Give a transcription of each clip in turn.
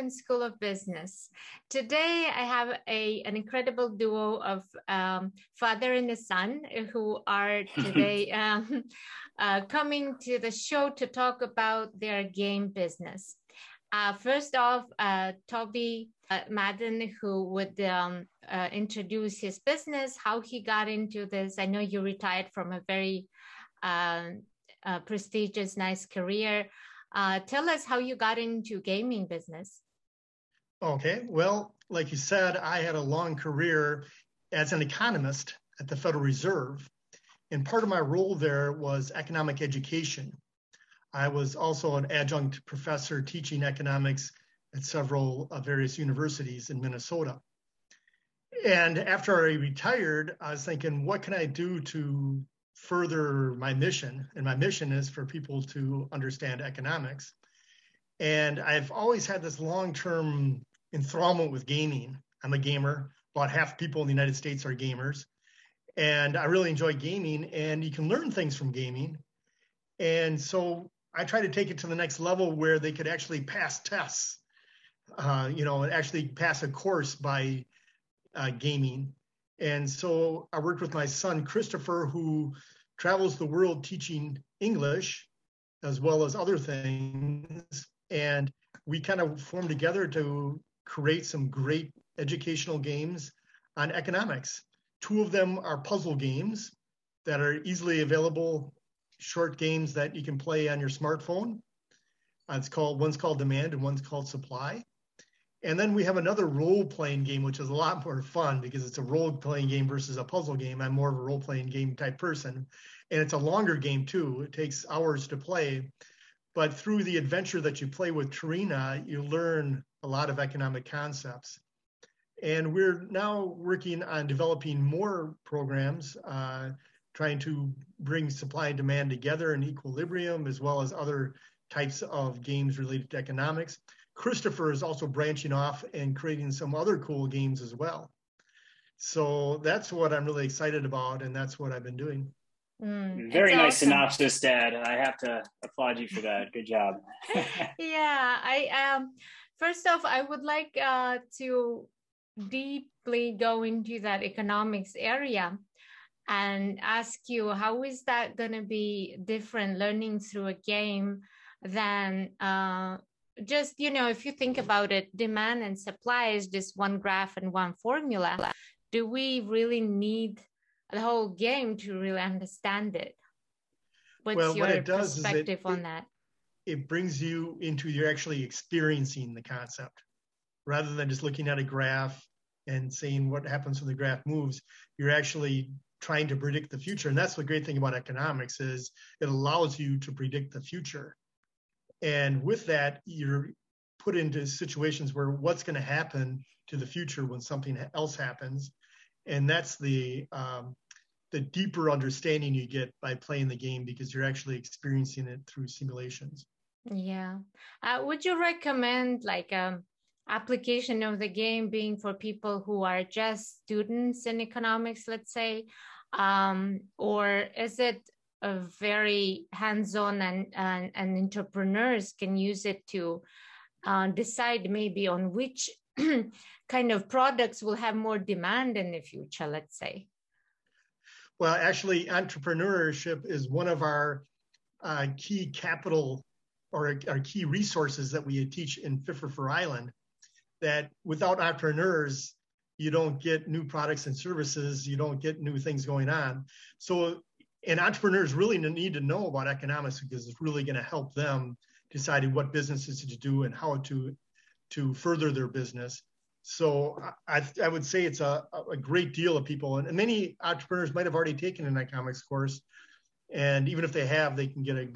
American School of Business. Today, I have an incredible duo of father and a son who are today coming to the show to talk about their game business. First off, Toby Madden, who would introduce his business, how he got into this. I know you retired from a very prestigious, nice career. Tell us how you got into gaming business. Okay, well, like you said, I had a long career as an economist at the Federal Reserve, and part of my role there was economic education. I was also an adjunct professor teaching economics at several various universities in Minnesota. And after I retired, I was thinking, what can I do to further my mission? And my mission is for people to understand economics. And I've always had this long-term enthrallment with gaming. I'm a gamer. About half people in the United States are gamers. And I really enjoy gaming, and you can learn things from gaming. And so I try to take it to the next level where they could actually pass tests, and actually pass a course by gaming. And so I worked with my son, Christopher, who travels the world teaching English as well as other things. And we kind of formed together to create some great educational games on economics. Two of them are puzzle games that are easily available, short games that you can play on your smartphone. One's called Demand and one's called Supply. And then we have another role-playing game, which is a lot more fun because it's a role-playing game versus a puzzle game. I'm more of a role-playing game type person. And it's a longer game too. It takes hours to play. But through the adventure that you play with Tarina, you learn a lot of economic concepts. And we're now working on developing more programs, trying to bring supply and demand together in equilibrium, as well as other types of games related to economics. Christopher is also branching off and creating some other cool games as well. So that's what I'm really excited about, and that's what I've been doing. Very nice awesome synopsis, Dad. I have to applaud you for that. Good job. Yeah, first off, I would like to deeply go into that economics area and ask you, how is that going to be different learning through a game than just, if you think about it, demand and supply is just one graph and one formula. Do we really need the whole game to really understand it? What's your perspective on that? It brings you into, you're actually experiencing the concept rather than just looking at a graph and saying what happens when the graph moves. You're actually trying to predict the future. And that's the great thing about economics is it allows you to predict the future. And with that, you're put into situations where what's going to happen to the future when something else happens. And that's the deeper understanding you get by playing the game because you're actually experiencing it through simulations. Yeah. Would you recommend application of the game being for people who are just students in economics, let's say, or is it a very hands-on and entrepreneurs can use it to decide maybe on which kind of products will have more demand in the future, let's say? Well, actually, entrepreneurship is one of our key capital or our key resources that we teach in Fit for Island, that without entrepreneurs, you don't get new products and services, you don't get new things going on. So, and entrepreneurs really need to know about economics because it's really going to help them deciding what businesses to do and how to further their business. So I would say it's a great deal of people, and many entrepreneurs might have already taken an economics course, and even if they have, they can get a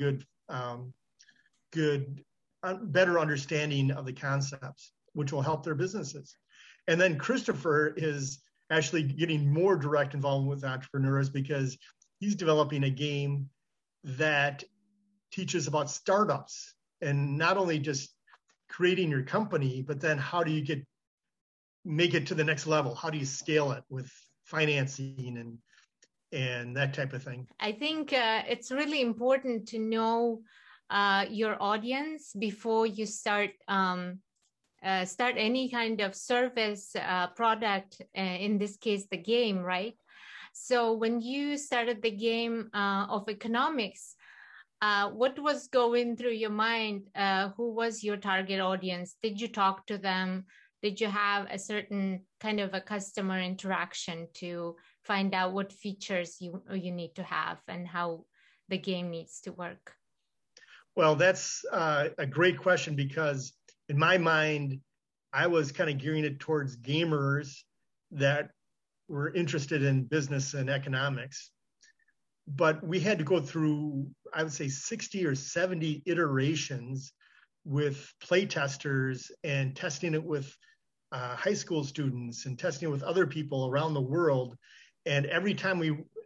better understanding of the concepts, which will help their businesses. And then Christopher is actually getting more direct involvement with entrepreneurs because he's developing a game that teaches about startups and not only just creating your company, but then how do you make it to the next level? How do you scale it with financing and that type of thing? I think it's really important to know your audience before you start start any kind of service product, in this case, the game, right? So when you started the game of economics, what was going through your mind? Who was your target audience? Did you talk to them? Did you have a certain kind of a customer interaction to find out what features you need to have and how the game needs to work? Well, that's a great question, because in my mind, I was kind of gearing it towards gamers that were interested in business and economics. But we had to go through, I would say, 60 or 70 iterations with play testers and testing it with high school students and testing it with other people around the world. And every time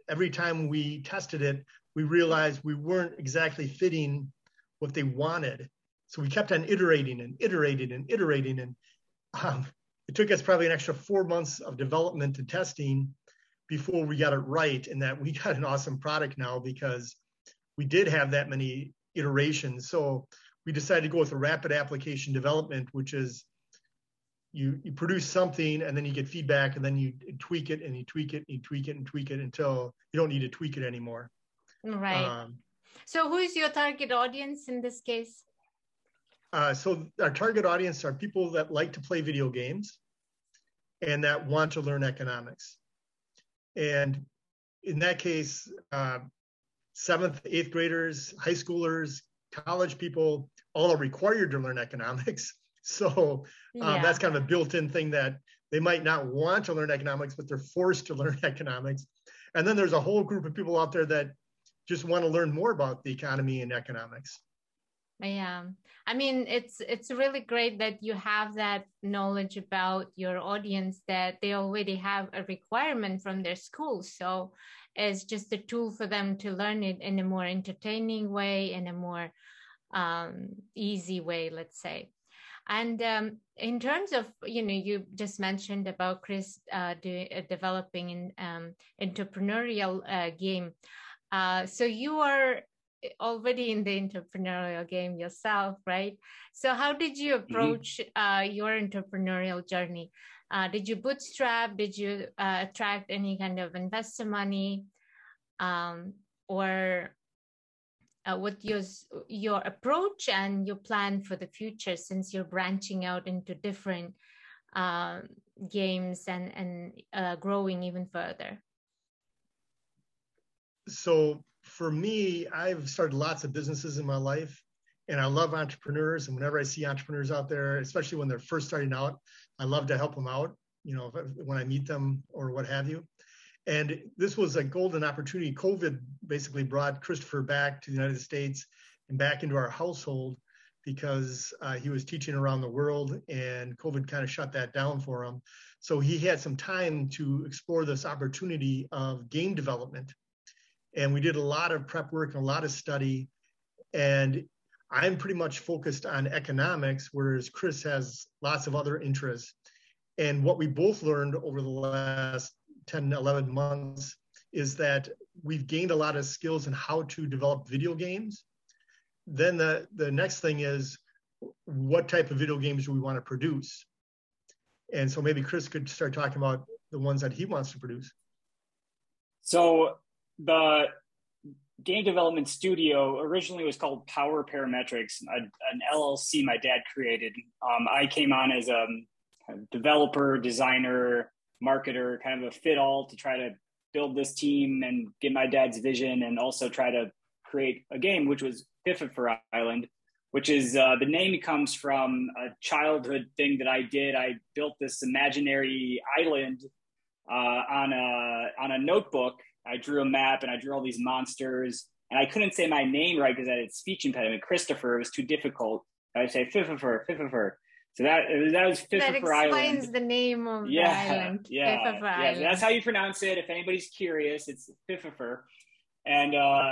we tested it, we realized we weren't exactly fitting what they wanted. So we kept on iterating and iterating and iterating. And it took us probably an extra 4 months of development and testing before we got it right, and that we got an awesome product now because we did have that many iterations. So we decided to go with a rapid application development, which is you produce something and then you get feedback and then you tweak it and you tweak it and you tweak it and tweak it until you don't need to tweak it anymore. Right. So who is your target audience in this case? So our target audience are people that like to play video games and that want to learn economics. And in that case, 7th, 8th graders, high schoolers, college people, all are required to learn economics. So that's kind of a built-in thing that they might not want to learn economics, but they're forced to learn economics. And then there's a whole group of people out there that just want to learn more about the economy and economics. Yeah, I mean, it's really great that you have that knowledge about your audience, that they already have a requirement from their school. So it's just a tool for them to learn it in a more entertaining way, in a more easy way, let's say. And in terms of, you just mentioned about Chris developing an entrepreneurial game. So you are already in the entrepreneurial game yourself, right? So how did you approach your entrepreneurial journey? Did you bootstrap? Did you attract any kind of investor money? Or what was your approach and your plan for the future, since you're branching out into different games and growing even further? So for me, I've started lots of businesses in my life, and I love entrepreneurs. And whenever I see entrepreneurs out there, especially when they're first starting out, I love to help them out, when I meet them or what have you. And this was a golden opportunity. COVID basically brought Christopher back to the United States and back into our household because he was teaching around the world, and COVID kind of shut that down for him. So he had some time to explore this opportunity of game development. And we did a lot of prep work and a lot of study. And I'm pretty much focused on economics, whereas Chris has lots of other interests. And what we both learned over the last 10, 11 months is that we've gained a lot of skills in how to develop video games. Then the next thing is, what type of video games do we want to produce? And so maybe Chris could start talking about the ones that he wants to produce. So the game development studio originally was called Power Parametrics, an LLC my dad created. I came on as a developer, designer, marketer, kind of a fit-all to try to build this team and get my dad's vision, and also try to create a game, which was Pfiffer Island, which is the name comes from a childhood thing that I did. I built this imaginary island on a notebook. I drew a map and I drew all these monsters, and I couldn't say my name right because I had speech impediment. Christopher, it was too difficult. I'd say Pfiffer. So that was Pfiffer Island. That explains the name of the island. Pfiffer Island. That's how you pronounce it. If anybody's curious, it's Pfiffer. And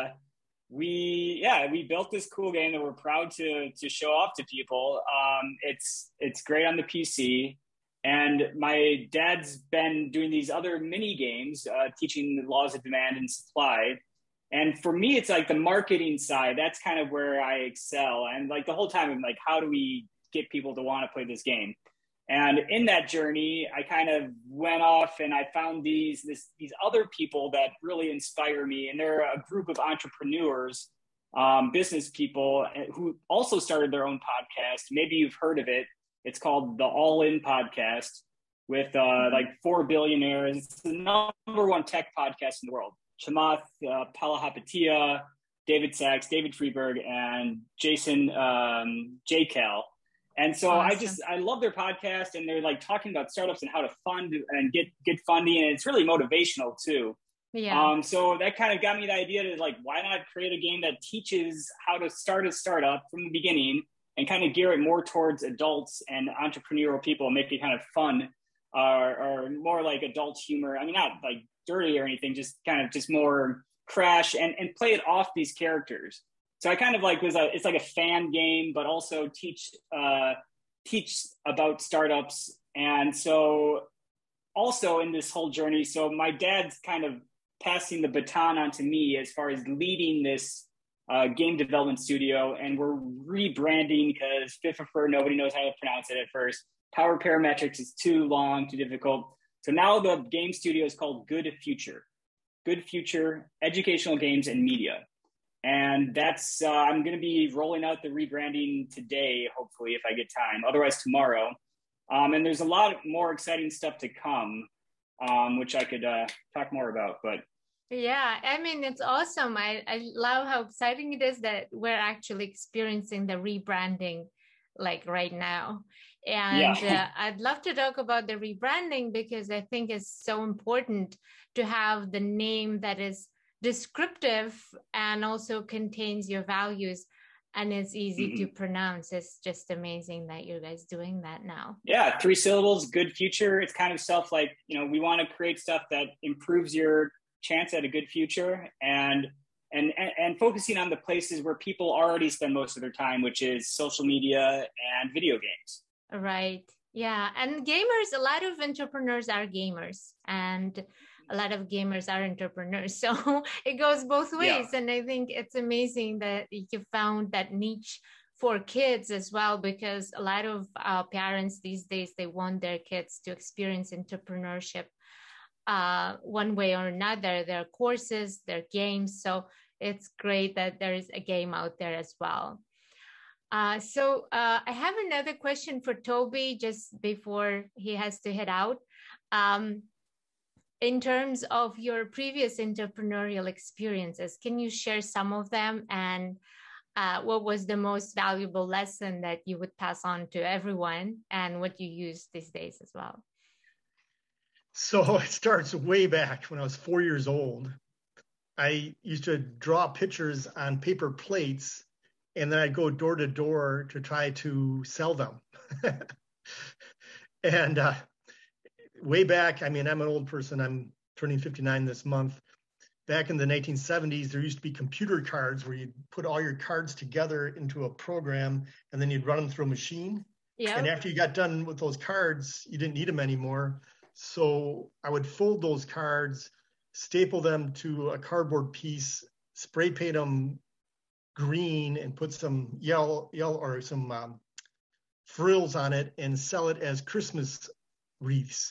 we built this cool game that we're proud to show off to people. It's great on the PC. And my dad's been doing these other mini games, teaching the laws of demand and supply. And for me, it's like the marketing side. That's kind of where I excel. And like the whole time, I'm like, how do we get people to want to play this game. And in that journey, I kind of went off and I found these other people that really inspire me. And they're a group of entrepreneurs, business people who also started their own podcast. Maybe you've heard of it. It's called the All In Podcast with like 4 billionaires. It's the number one tech podcast in the world. Chamath Palihapitiya, David Sachs, David Friedberg, and Jason J-Cal. And so awesome. I love their podcast, and they're like talking about startups and how to fund and get funding. And it's really motivational too. Yeah. So that kind of got me the idea to like, why not create a game that teaches how to start a startup from the beginning and kind of gear it more towards adults and entrepreneurial people and make it kind of fun or more like adult humor. I mean, not like dirty or anything, just kind of just more crash and play it off these characters. So I kind of like it's like a fan game, but also teach about startups. And so also in this whole journey, so my dad's kind of passing the baton on to me as far as leading this game development studio. And we're rebranding because FIFA, nobody knows how to pronounce it at first. Power Parametrics is too long, too difficult. So now the game studio is called Good Future Educational Games and Media. And that's, I'm going to be rolling out the rebranding today, hopefully, if I get time, otherwise tomorrow. And there's a lot more exciting stuff to come, which I could talk more about, but. Yeah, I mean, it's awesome. I love how exciting it is that we're actually experiencing the rebranding like right now. And yeah. I'd love to talk about the rebranding because I think it's so important to have the name that is descriptive and also contains your values and it's easy to pronounce. It's just amazing that you guys doing that now. Yeah, 3 syllables, Good Future. It's kind of stuff like, we want to create stuff that improves your chance at a good future and focusing on the places where people already spend most of their time, which is social media and video games. Right. Yeah. And gamers, a lot of entrepreneurs are gamers and a lot of gamers are entrepreneurs. So it goes both ways. Yeah. And I think it's amazing that you found that niche for kids as well, because a lot of parents these days, they want their kids to experience entrepreneurship one way or another, their courses, their games. So it's great that there is a game out there as well. So I have another question for Toby just before he has to head out. In terms of your previous entrepreneurial experiences, can you share some of them and what was the most valuable lesson that you would pass on to everyone and what you use these days as well? So it starts way back when I was 4 years old. I used to draw pictures on paper plates and then I'd go door to door to try to sell them. And way back, I mean, I'm an old person. I'm turning 59 this month. Back in the 1970s, there used to be computer cards where you'd put all your cards together into a program and then you'd run them through a machine. Yeah. And after you got done with those cards, you didn't need them anymore. So I would fold those cards, staple them to a cardboard piece, spray paint them green and put some yellow or some frills on it and sell it as Christmas wreaths.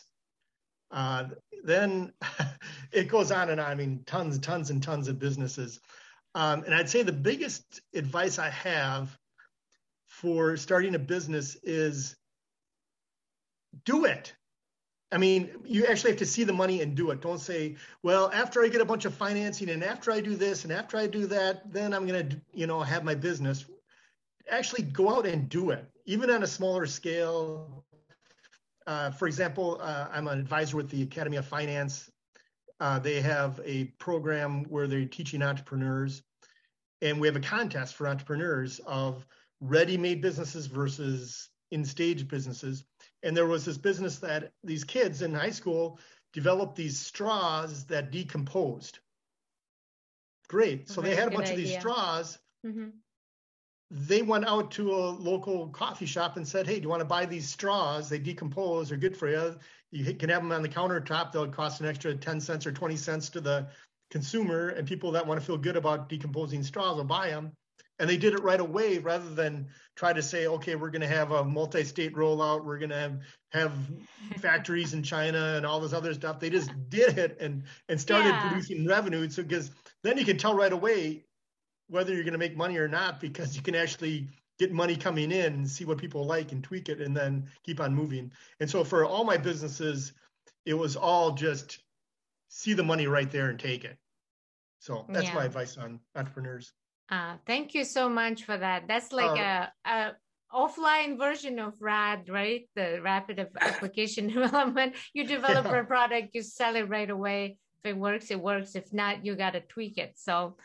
Then it goes on and on. I mean, tons and tons of businesses. And I'd say the biggest advice I have for starting a business is do it. I mean, you actually have to see the money and do it. Don't say, well, after I get a bunch of financing and after I do this and after I do that, then I'm going to, have my business. Actually go out and do it, even on a smaller scale. For example, I'm an advisor with the Academy of Finance. They have a program where they're teaching entrepreneurs. And we have a contest for entrepreneurs of ready-made businesses versus in-stage businesses. And there was this business that these kids in high school developed these straws that decomposed. Great. So they had a bunch of these straws. Mm-hmm. They went out to a local coffee shop and said, hey, do you want to buy these straws? They decompose, they're good for you. You can have them on the countertop. They'll cost an extra 10 cents or 20 cents to the consumer. And people that want to feel good about decomposing straws will buy them. And they did it right away rather than try to say, okay, we're going to have a multi-state rollout. We're going to have factories in China and all this other stuff. They just did it and started producing revenue. So because then you can tell right away whether you're going to make money or not, because you can actually get money coming in and see what people like and tweak it and then keep on moving. And so for all my businesses, it was all just see the money right there and take it. So that's my advice on entrepreneurs. Thank you so much for that. That's like a offline version of RAD, right? The rapid application development. You develop a product, you sell it right away. If it works, it works. If not, you got to tweak it. So,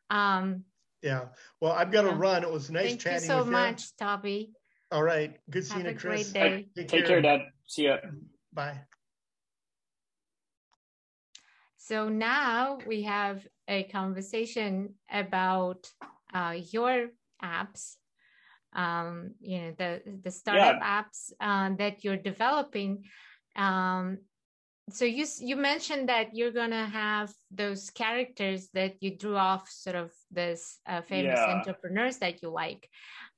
well, I've got to run. It was nice chatting with you. Thank you so much, Toby. All right. Good seeing you, Chris. Have a great day. Take care, Dad. See ya. Bye. So now we have a conversation about your apps, the startup apps that you're developing. So you mentioned that you're gonna have those characters that you drew off sort of this famous entrepreneurs that you like.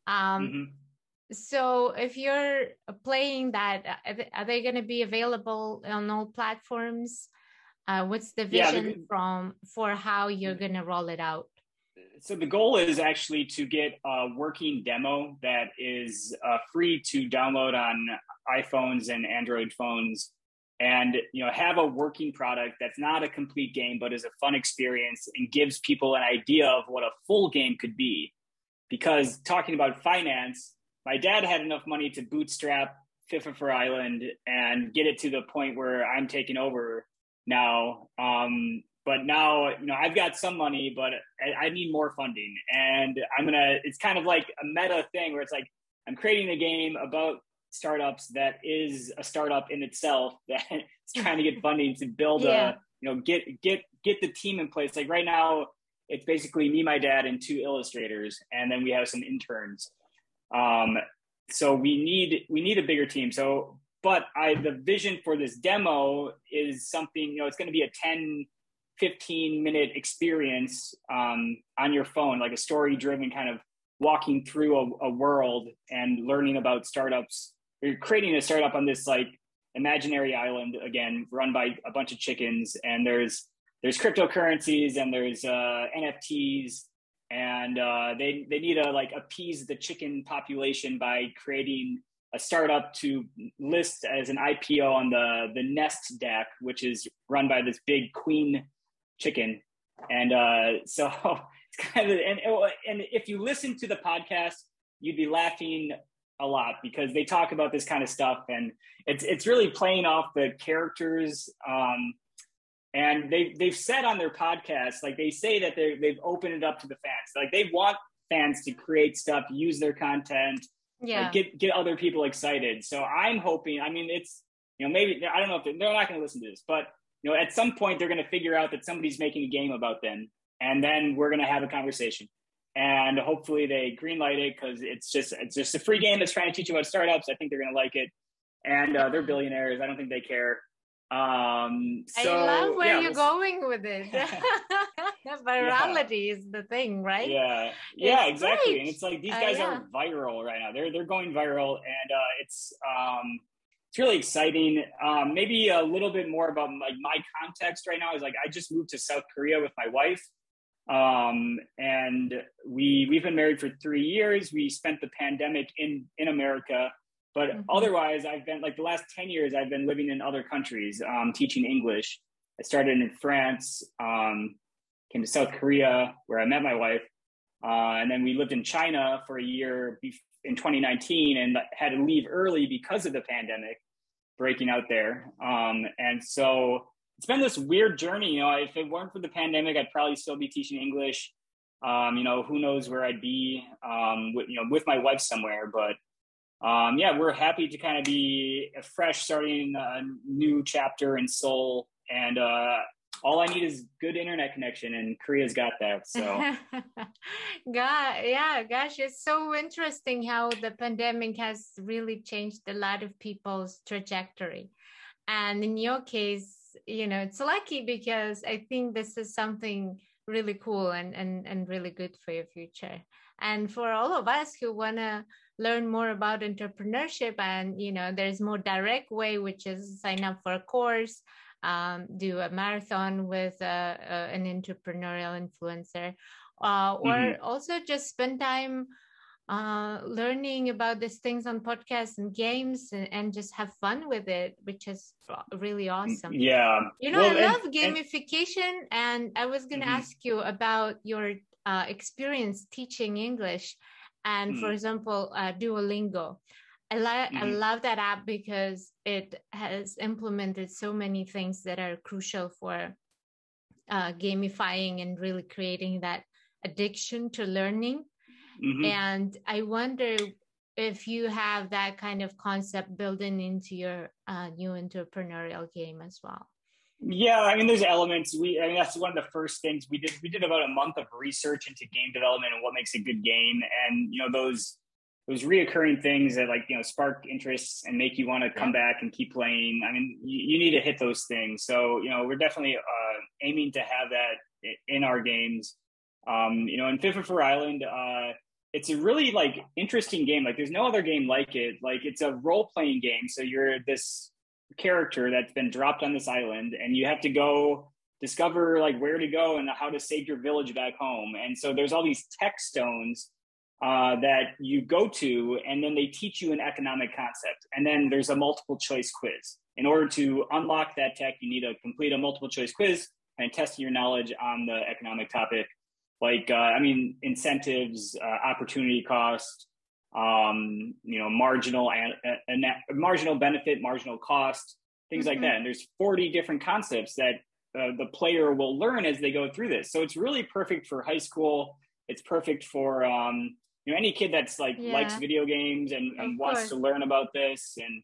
So if you're playing that, are they going to be available on all platforms? What's the vision for how you're going to roll it out? So the goal is actually to get a working demo that is free to download on iPhones and Android phones, and have a working product that's not a complete game, but is a fun experience and gives people an idea of what a full game could be. Because talking about finance, my dad had enough money to bootstrap FIFA Island and get it to the point where I'm taking over now. But now, I've got some money, but I need more funding. And it's kind of like a meta thing where it's like, I'm creating a game about startups that is a startup in itself that's trying to get funding to build get the team in place. Like right now, it's basically me, my dad, and 2 illustrators. And then we have some interns. So we need a bigger team. So, but the vision for this demo is something, it's going to be a 10-15 minute experience on your phone, like a story driven kind of walking through a world and learning about startups. You're creating a startup on this like imaginary island, again, run by a bunch of chickens. And there's cryptocurrencies and there's NFTs. And they need to like appease the chicken population by creating a startup to list as an IPO on the Nest deck, which is run by this big queen chicken. And so it's kind of, and if you listen to the podcast, you'd be laughing a lot because they talk about this kind of stuff, and it's really playing off the characters. And they've said on their podcast, like they say that they've opened it up to the fans. Like they want fans to create stuff, use their content, like get other people excited. So I'm hoping, it's, maybe, I don't know if they're not going to listen to this, but at some point they're going to figure out that somebody's making a game about them. And then we're going to have a conversation, and hopefully they greenlight it because it's just a free game that's trying to teach you about startups. I think they're going to like it. And they're billionaires. I don't think they care. I love where you're going with it. Virality is the thing, right? Yeah, exactly. Great. And it's like these guys are viral right now. They're going viral, and it's really exciting. Maybe a little bit more about my context right now is like I just moved to South Korea with my wife, and we've been married for 3 years. We spent the pandemic in America. But otherwise, I've been the last 10 years, I've been living in other countries, teaching English. I started in France, came to South Korea where I met my wife. And then we lived in China for a year in 2019 and had to leave early because of the pandemic breaking out there. And so it's been this weird journey. If it weren't for the pandemic, I'd probably still be teaching English. Who knows where I'd be, with my wife somewhere, but we're happy to kind of be fresh, starting a new chapter in Seoul, and all I need is good internet connection, and Korea's got that. So, gosh, it's so interesting how the pandemic has really changed a lot of people's trajectory, and in your case, it's lucky because I think this is something really cool and really good for your future. And for all of us who want to learn more about entrepreneurship, and there's more direct way, which is sign up for a course, do a marathon with an entrepreneurial influencer, or also just spend time learning about these things on podcasts and games, and just have fun with it, which is really awesome. Yeah. I love gamification, and I was going to ask you about your experience teaching English, and for example, Duolingo. I love that app because it has implemented so many things that are crucial for gamifying and really creating that addiction to learning. And I wonder if you have that kind of concept built into your new entrepreneurial game as well. Yeah, I mean, there's elements. That's one of the first things we did. We did about a month of research into game development and what makes a good game, and those reoccurring things that spark interests and make you want to come back and keep playing. I mean, you need to hit those things. So we're definitely aiming to have that in our games. In Fit for Island, it's a really interesting game. There's no other game like it. It's a role-playing game. So you're this character that's been dropped on this island, and you have to go discover where to go and how to save your village back home. And so there's all these tech stones that you go to, and then they teach you an economic concept. And then there's a multiple choice quiz. In order to unlock that tech, you need to complete a multiple choice quiz and test your knowledge on the economic topic. Incentives, opportunity cost, marginal benefit, marginal cost, things like that. And there's 40 different concepts that the player will learn as they go through this. So it's really perfect for high school. It's perfect for any kid that's likes video games and wants to learn about this. And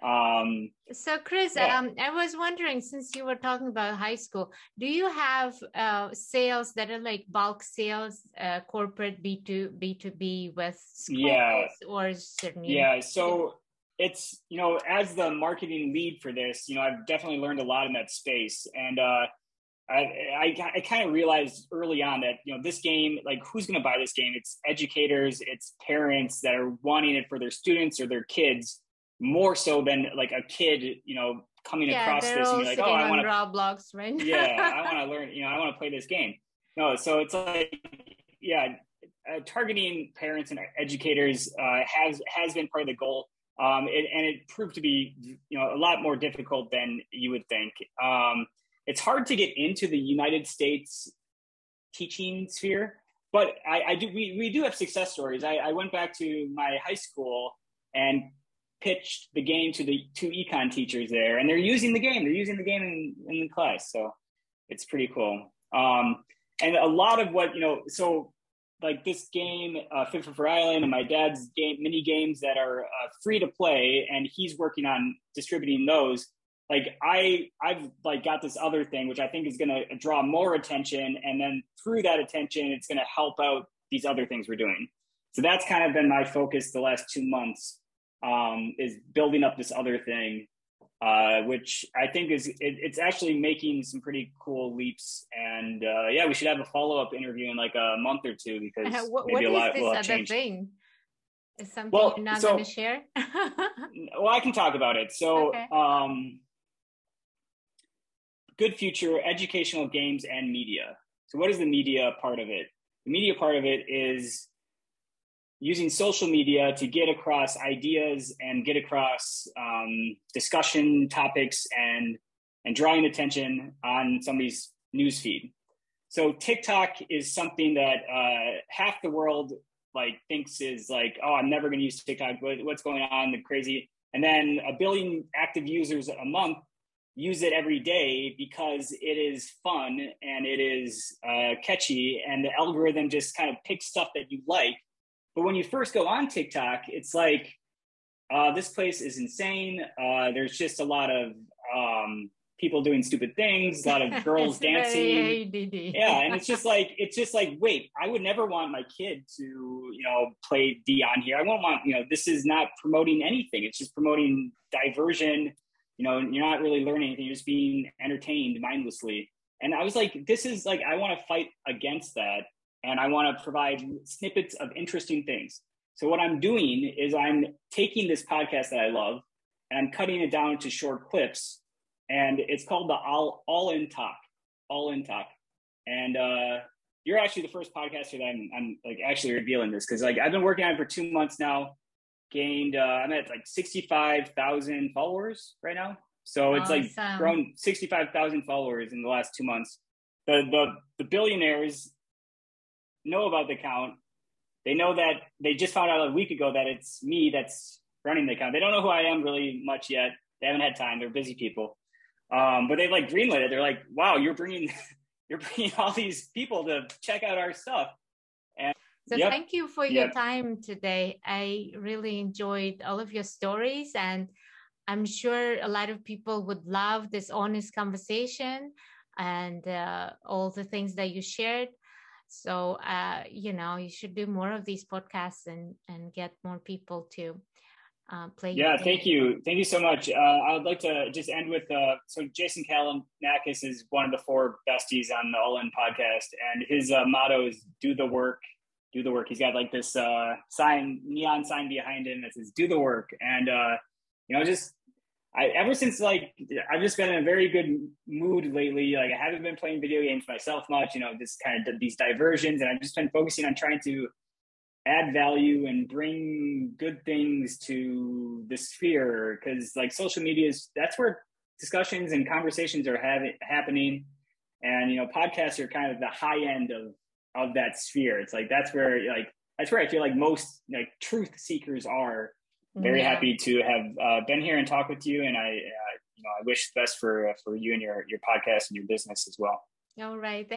so Chris, I was wondering, since you were talking about high school, do you have sales that are bulk sales, corporate B2B with schools or certain? Yeah, so it's as the marketing lead for this, I've definitely learned a lot in that space, and I kind of realized early on that this game, who's going to buy this game? It's educators, it's parents that are wanting it for their students or their kids, more so than a kid, coming across this and be I want to Roblox, right? I want to learn, I want to play this game. No, so it's targeting parents and educators has been part of the goal, and it proved to be a lot more difficult than you would think. It's hard to get into the United States teaching sphere, but we do have success stories. I went back to my high school and pitched the game to the 2 econ teachers there, and they're using the game. They're using the game in the class, so it's pretty cool. And a lot of what this game, Fit for Island, and my dad's game, mini games that are free to play, and he's working on distributing those. I've got this other thing which I think is going to draw more attention, and then through that attention, it's going to help out these other things we're doing. So that's kind of been my focus the last 2 months. Is building up this other thing, which I think it's actually making some pretty cool leaps. And we should have a follow-up interview in a month or two, because maybe a lot will have changed. Thing? Is something you're not going to share? Well, I can talk about it. So, Good Future, educational games and media. So what is the media part of it? The media part of it is using social media to get across ideas and get across discussion topics and drawing attention on somebody's newsfeed. So TikTok is something that half the world thinks is I'm never going to use TikTok. What's going on? The crazy. And then 1 billion active users a month use it every day because it is fun and it is catchy, and the algorithm just kind of picks stuff that you like. But when you first go on TikTok, it's this place is insane. There's just a lot of people doing stupid things, a lot of girls dancing. Yeah, and it's just wait, I would never want my kid to, play D on here. I won't want, this is not promoting anything. It's just promoting diversion. You're not really learning anything. You're just being entertained mindlessly. And I was like, this is like, I want to fight against that. And I want to provide snippets of interesting things. So what I'm doing is I'm taking this podcast that I love and I'm cutting it down into short clips. And it's called the All In Talk. All In Talk. And you're actually the first podcaster that I'm like actually revealing this, because like I've been working on it for 2 months now. Gained I'm at like 65,000 followers right now. So it's like grown 65,000 followers in the last 2 months. The billionaires know about the account. They know that they just found out a week ago that it's me that's running the account. They don't know who I am really much yet. They haven't had time. They're busy people. But they've like greenlit it. They're like, wow, you're bringing all these people to check out our stuff. And so thank you for your time today. I really enjoyed all of your stories, and I'm sure a lot of people would love this honest conversation and all the things that you shared. So, you should do more of these podcasts and get more people to play. Yeah, thank you. Thank you so much. I would like to just end with, so Jason Kalinakis is one of the 4 besties on the All In podcast. And his motto is do the work, do the work. He's got like this neon sign behind him that says, do the work. And, ever since like, I've just been in a very good mood lately. Like I haven't been playing video games myself much, just kind of these diversions. And I've just been focusing on trying to add value and bring good things to the sphere. Cause like social media that's where discussions and conversations are happening. And, podcasts are kind of the high end of that sphere. It's like, that's where I feel like most like truth seekers are. Very happy to have been here and talk with you, and I wish the best for you and your podcast and your business as well. All right.